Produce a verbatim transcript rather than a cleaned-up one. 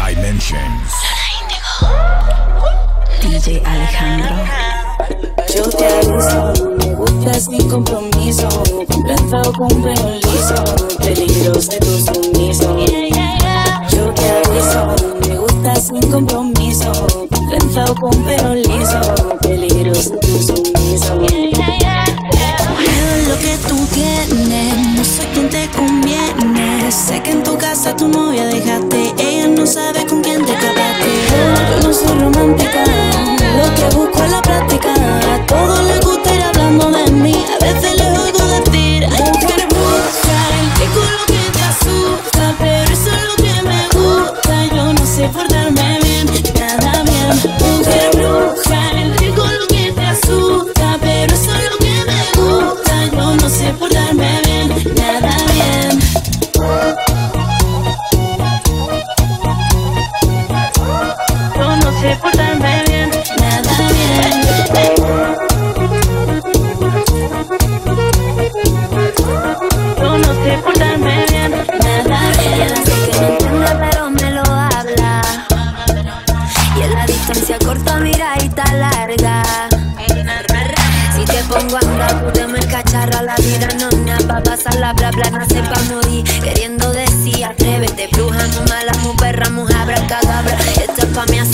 Dimensions. D J Alejandro. Yo te aviso, me gustas sin compromiso, con trenza o con pelo liso, peligros de tu sumiso. Yo te aviso, me gustas sin compromiso, con trenza o con pelo liso, peligros de tu sumiso. Veo lo que tú tienes, no soy quien te conviene. Sé que en tu casa tu novia dejaste, ella no sabe con quién te acabaste. Yo no soy romántica, lo que busco es la práctica. A todos les gusta ir hablando de mí, a veces les oigo decir: Mujer bruja, el rico lo que te asusta, pero eso es lo que me gusta. Yo no sé portarme bien, nada bien. Mujer bruja, el rico lo que te asusta, pero eso es lo que me gusta. Yo no sé portarme bien, nada bien. Yo no sé portarme bien, nada bien. Yo no sé portarme bien, nada bien. Sé que no entiende pero me lo habla, y en la distancia corta miradita larga. Si te pongo a andar, tú te me cacharra. La vida no es nada, pa' pasarla, bla bla, nace pa' morir. Queriendo decir, atrévete, bruja, mu mala, mu perra, mu abracadabra. Esto es pa' mí así.